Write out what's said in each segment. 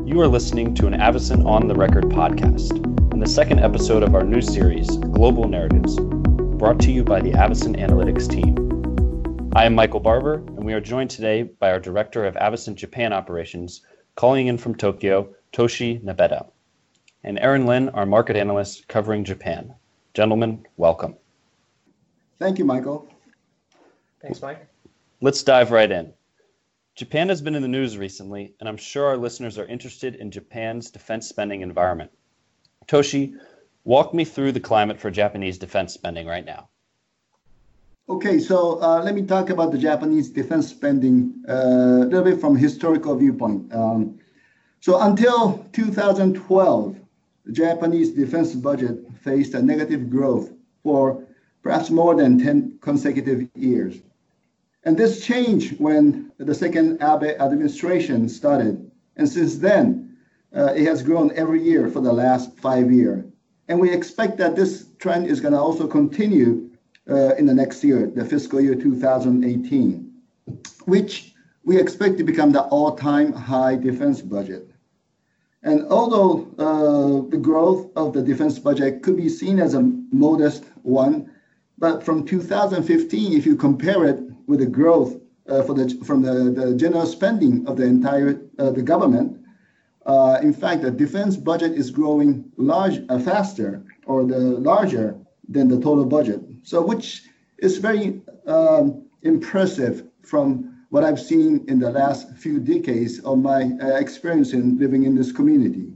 You are listening to an Avison On the Record podcast, and the second episode of our new series, Global Narratives, brought to you by the Avison Analytics team. I am Michael Barber, and we are joined today by our Director of Avison Japan Operations, calling in from Tokyo, Toshi Nabeta, and Aaron Lin, our Market Analyst covering Japan. Gentlemen, welcome. Thank you, Michael. Thanks, Mike. Let's dive right in. Japan has been in the news recently, and I'm sure our listeners are interested in Japan's defense spending environment. Toshi, walk me through the climate for Japanese defense spending right now. Okay, so let me talk about the Japanese defense spending a little bit from a historical viewpoint. So until 2012, the Japanese defense budget faced a negative growth for perhaps more than 10 consecutive years. And this changed when the second Abe administration started. And since then, it has grown every year for the last 5 years. And we expect that this trend is going to also continue in the next year, the fiscal year 2018, which we expect to become the all-time high defense budget. And although the growth of the defense budget could be seen as a modest one, but from 2015, if you compare it with the growth from the general spending of the entire the government, in fact, the defense budget is growing faster or larger than the total budget. So, which is very impressive from what I've seen in the last few decades of my experience in living in this community.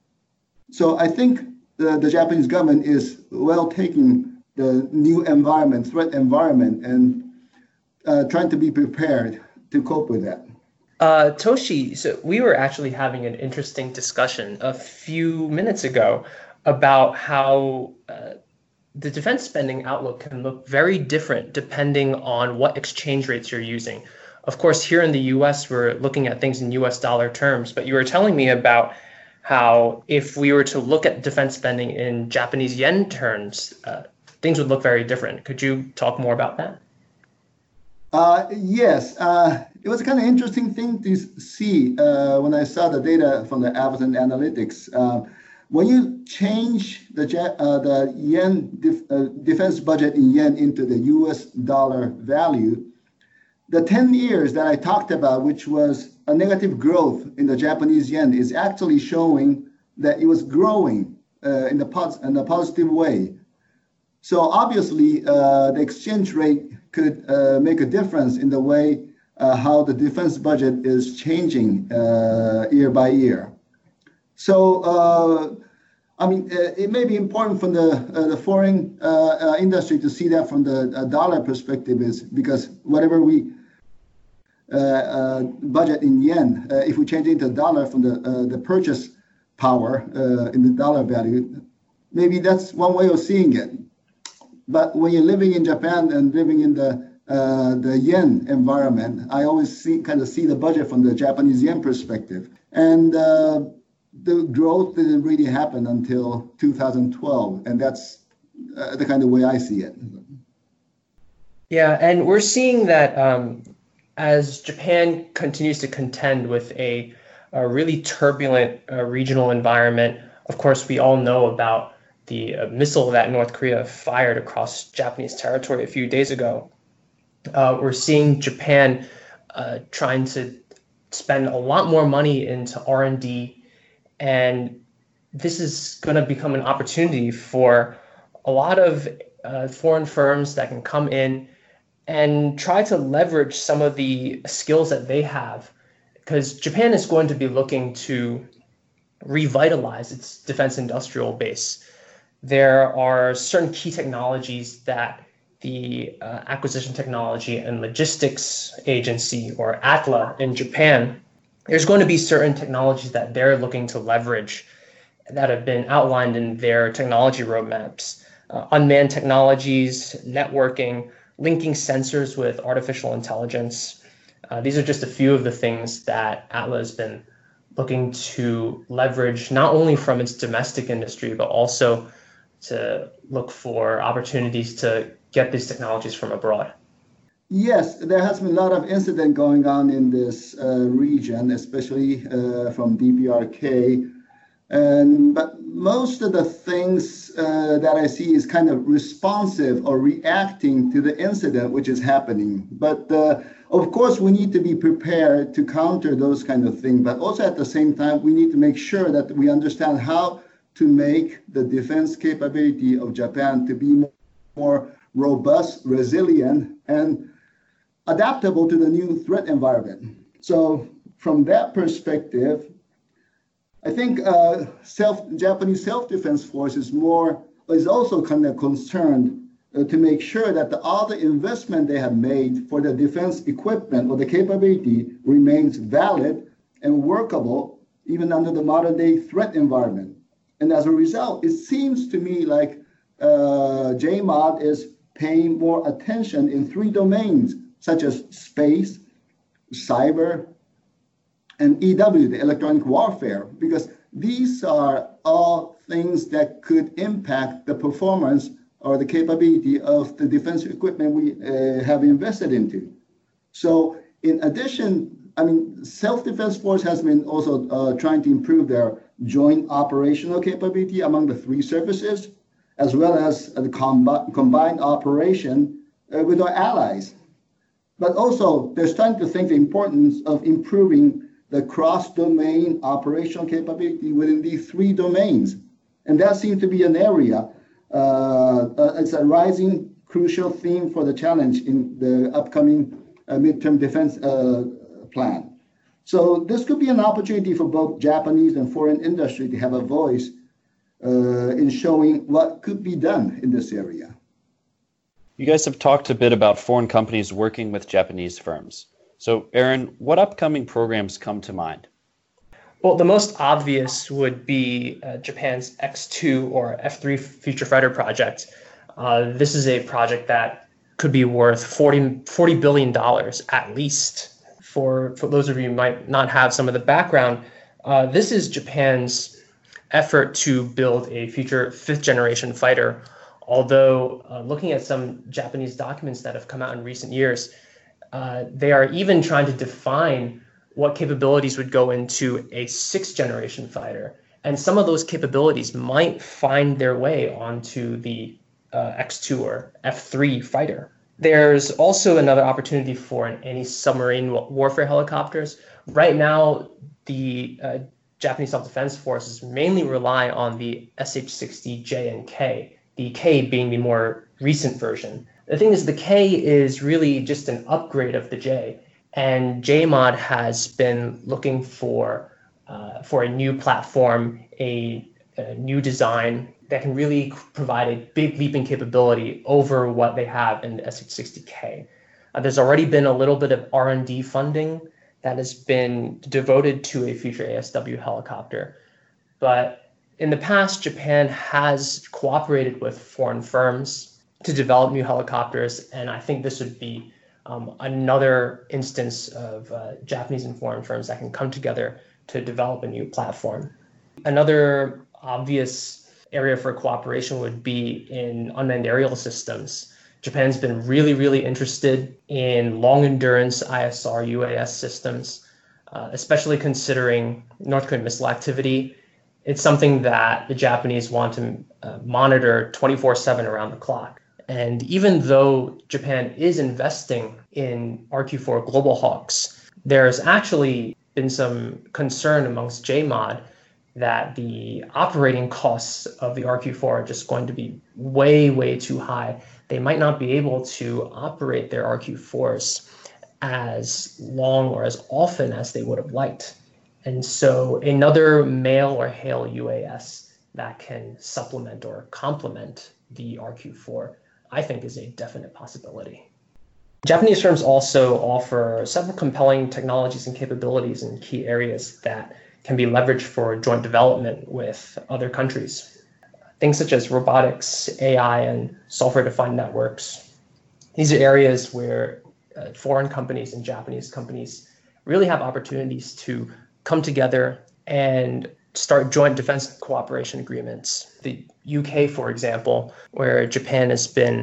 So, I think the Japanese government is well taking the new environment, threat environment, and trying to be prepared to cope with that. Toshi, so we were actually having an interesting discussion a few minutes ago about how the defense spending outlook can look very different depending on what exchange rates you're using. Of course, here in the US, we're looking at things in US dollar terms, but you were telling me about how if we were to look at defense spending in Japanese yen terms, things would look very different. Could you talk more about that? Yes, it was a kind of interesting thing to see when I saw the data from the Avison Analytics. When you change the yen defense budget in yen into the US dollar value, the 10 years that I talked about, which was a negative growth in the Japanese yen, is actually showing that it was growing in a positive way. So obviously, the exchange rate could make a difference in the way how the defense budget is changing year by year. So, it may be important from the foreign industry to see that from the dollar perspective, is because whatever we budget in yen, if we change it into dollar from the purchase power in the dollar value, maybe that's one way of seeing it. But when you're living in Japan and living in the yen environment, I always see the budget from the Japanese yen perspective. And the growth didn't really happen until 2012. And that's the kind of way I see it. Yeah, and we're seeing that as Japan continues to contend with a really turbulent regional environment. Of course, we all know about the missile that North Korea fired across Japanese territory a few days ago. We're seeing Japan trying to spend a lot more money into R&D, and this is going to become an opportunity for a lot of foreign firms that can come in and try to leverage some of the skills that they have, because Japan is going to be looking to revitalize its defense industrial base. There are certain key technologies that the Acquisition Technology and Logistics Agency, or ATLA in Japan, there's going to be certain technologies that they're looking to leverage that have been outlined in their technology roadmaps. Unmanned technologies, networking, linking sensors with artificial intelligence. These are just a few of the things that ATLA has been looking to leverage, not only from its domestic industry, but also to look for opportunities to get these technologies from abroad. Yes, there has been a lot of incident going on in this region, especially from DPRK. But most of the things that I see is kind of responsive or reacting to the incident which is happening. But of course, we need to be prepared to counter those kind of things. But also at the same time, we need to make sure that we understand how to make the defense capability of Japan to be more robust, resilient, and adaptable to the new threat environment. So from that perspective, I think Japanese self-defense force is also kind of concerned to make sure that all the investment they have made for the defense equipment or the capability remains valid and workable even under the modern day threat environment. And as a result, it seems to me like JMOD is paying more attention in three domains, such as space, cyber, and EW, the electronic warfare, because these are all things that could impact the performance or the capability of the defense equipment we have invested into. So in addition, I mean, self-defense force has been also trying to improve their joint operational capability among the three services, as well as the combined operation with our allies. But also, they're starting to think the importance of improving the cross-domain operational capability within these three domains. And that seems to be an area, it's a rising crucial theme for the challenge in the upcoming midterm defense plan. So this could be an opportunity for both Japanese and foreign industry to have a voice in showing what could be done in this area. You guys have talked a bit about foreign companies working with Japanese firms. So, Aaron, what upcoming programs come to mind? Well, the most obvious would be Japan's X2 or F3 Future Fighter project. This is a project that could be worth $40 billion at least. For those of you who might not have some of the background, this is Japan's effort to build a future fifth generation fighter. Although looking at some Japanese documents that have come out in recent years, they are even trying to define what capabilities would go into a sixth generation fighter. And some of those capabilities might find their way onto the X2 or F3 fighter. There's also another opportunity for an anti-submarine warfare helicopters. Right now, the Japanese self-defense forces mainly rely on the SH-60J and K, the K being the more recent version. The thing is, the K is really just an upgrade of the J, and JMOD has been looking for a new platform, a new design that can really provide a big leaping capability over what they have in the SH-60K. There's already been a little bit of R&D funding that has been devoted to a future ASW helicopter. But in the past, Japan has cooperated with foreign firms to develop new helicopters, and I think this would be another instance of Japanese and foreign firms that can come together to develop a new platform. Another obvious area for cooperation would be in unmanned aerial systems. Japan's been really, really interested in long endurance ISR UAS systems, especially considering North Korean missile activity. It's something that the Japanese want to monitor 24/7 around the clock. And even though Japan is investing in RQ-4 Global Hawks, there's actually been some concern amongst JMOD that the operating costs of the RQ-4 are just going to be way, way too high. They might not be able to operate their RQ-4s as long or as often as they would have liked. And so another male or HALE UAS that can supplement or complement the RQ-4, I think, is a definite possibility. Japanese firms also offer several compelling technologies and capabilities in key areas that can be leveraged for joint development with other countries. Things such as robotics, AI, and software-defined networks. These are areas where foreign companies and Japanese companies really have opportunities to come together and start joint defense cooperation agreements. The UK, for example, where Japan has been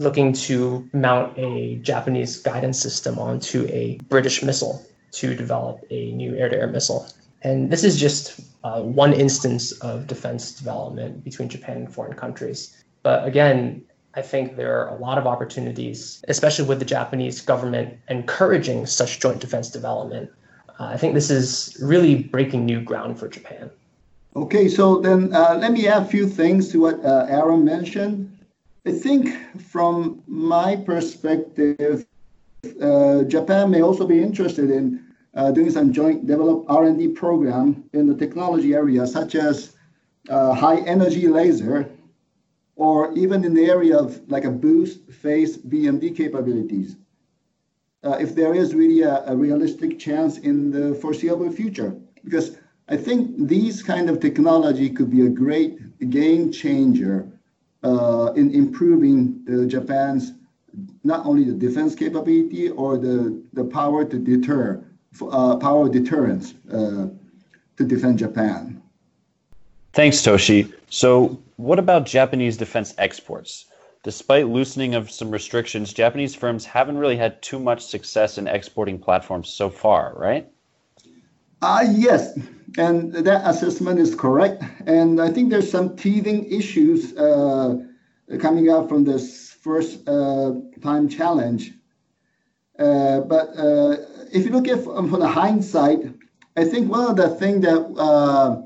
looking to mount a Japanese guidance system onto a British missile to develop a new air-to-air missile. And this is just one instance of defense development between Japan and foreign countries. But again, I think there are a lot of opportunities, especially with the Japanese government encouraging such joint defense development. I think this is really breaking new ground for Japan. Okay, so then let me add a few things to what Aaron mentioned. I think from my perspective, Japan may also be interested in doing some joint develop R&D program in the technology area, such as high energy laser, or even in the area of like a boost phase BMD capabilities, if there is really a realistic chance in the foreseeable future. Because I think these kind of technology could be a great game changer in improving Japan's not only the defense capability or the power to deter, power deterrence to defend Japan. Thanks, Toshi. So what about Japanese defense exports? Despite loosening of some restrictions, Japanese firms haven't really had too much success in exporting platforms so far, right? Yes, and that assessment is correct. And I think there's some teething issues coming out from this first time challenge. But if you look at from the hindsight, I think one of the things that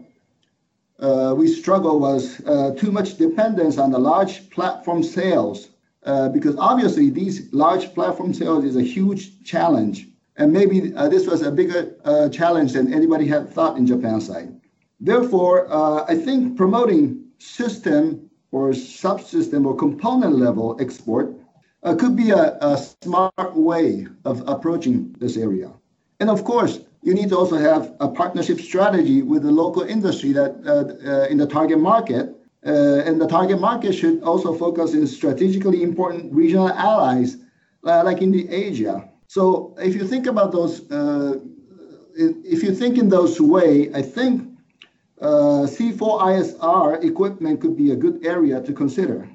we struggle was too much dependence on the large platform sales, because obviously these large platform sales is a huge challenge. And maybe this was a bigger challenge than anybody had thought in Japan side. Therefore, I think promoting system or subsystem or component level export could be a smart way of approaching this area. And of course, you need to also have a partnership strategy with the local industry that in the target market. And the target market should also focus on strategically important regional allies, like in the Asia. So if you think about those, if you think in those ways, I think C4ISR equipment could be a good area to consider.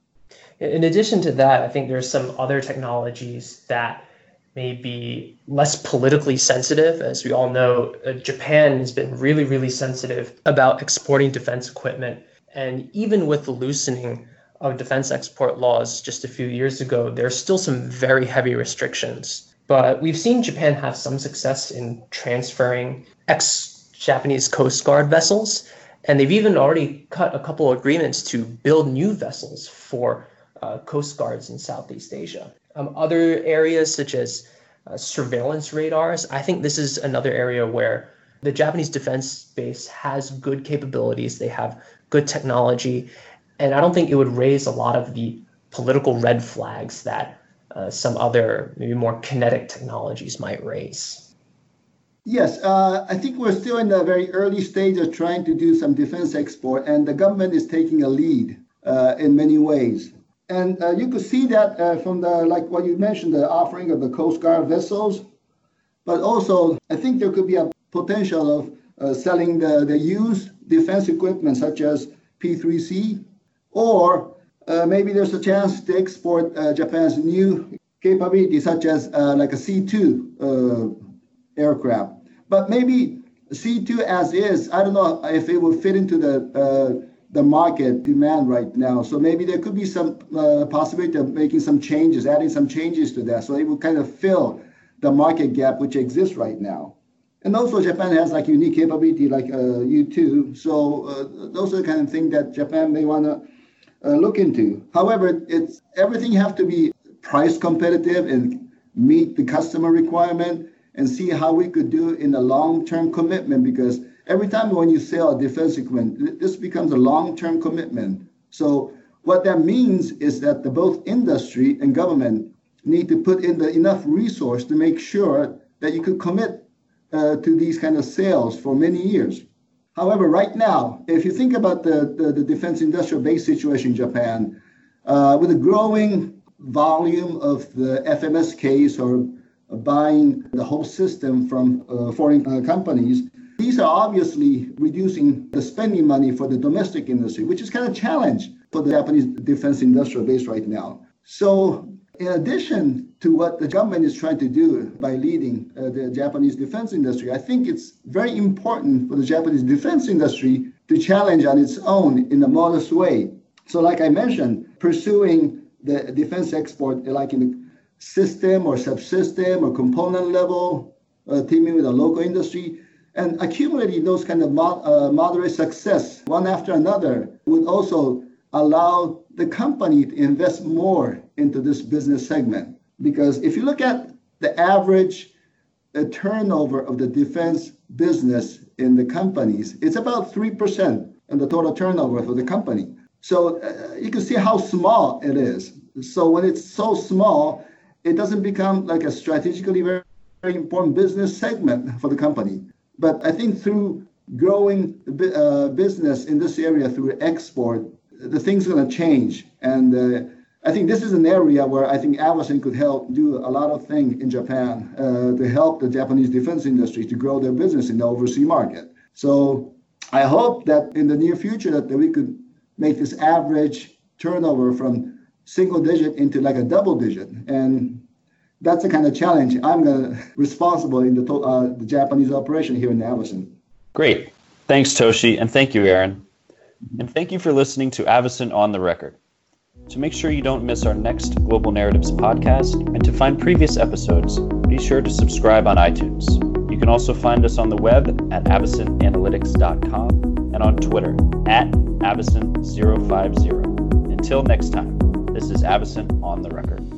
In addition to that, I think there's some other technologies that may be less politically sensitive. As we all know, Japan has been really, really sensitive about exporting defense equipment. And even with the loosening of defense export laws just a few years ago, there's still some very heavy restrictions. But we've seen Japan have some success in transferring ex-Japanese Coast Guard vessels. And they've even already cut a couple of agreements to build new vessels for Coast Guards in Southeast Asia. Other areas such as surveillance radars, I think this is another area where the Japanese defense base has good capabilities. They have good technology. And I don't think it would raise a lot of the political red flags that some other, maybe more kinetic technologies might raise. Yes, I think we're still in the very early stage of trying to do some defense export, and the government is taking a lead in many ways. And you could see that from the, like what you mentioned, the offering of the Coast Guard vessels. But also, I think there could be a potential of selling the used defense equipment, such as P3C, or maybe there's a chance to export Japan's new capabilities, such as like a C2 aircraft. But maybe C2 as is, I don't know if it will fit into the market demand right now. So maybe there could be some possibility of making some changes, adding some changes to that. So it will kind of fill the market gap which exists right now. And also Japan has like unique capability like U2. So those are the kind of things that Japan may want to look into. However, it's everything have to be price competitive and meet the customer requirement, and see how we could do in a long-term commitment, because every time when you sell a defense equipment, this becomes a long-term commitment. So what that means is that both industry and government need to put in enough resource to make sure that you could commit to these kind of sales for many years. However, right now, if you think about the defense industrial base situation in Japan, with a growing volume of the FMS case or buying the whole system from foreign companies, these are obviously reducing the spending money for the domestic industry, which is kind of a challenge for the Japanese defense industrial base right now. So in addition to what the government is trying to do by leading the Japanese defense industry, I think it's very important for the Japanese defense industry to challenge on its own in a modest way. So like I mentioned, pursuing the defense export like in the system or subsystem or component level, teaming with a local industry, and accumulating those kind of moderate success one after another would also allow the company to invest more into this business segment. Because if you look at the average turnover of the defense business in the companies, it's about 3% of the total turnover for the company. So you can see how small it is. So when it's so small, it doesn't become like a strategically very, very important business segment for the company. But I think through growing business in this area through export, the things are going to change. And I think this is an area where I think Avacen could help do a lot of things in Japan to help the Japanese defense industry to grow their business in the overseas market. So I hope that in the near future that we could make this average turnover from single digit into like a double digit. And that's the kind of challenge I'm responsible in the Japanese operation here in Avacen. Great. Thanks, Toshi, and thank you, Aaron. And thank you for listening to Avacen on the Record. To make sure you don't miss our next Global Narratives podcast and to find previous episodes, be sure to subscribe on iTunes. You can also find us on the web at avacenanalytics.com and on Twitter at Avacen050. Until next time, this is Avacen on the Record.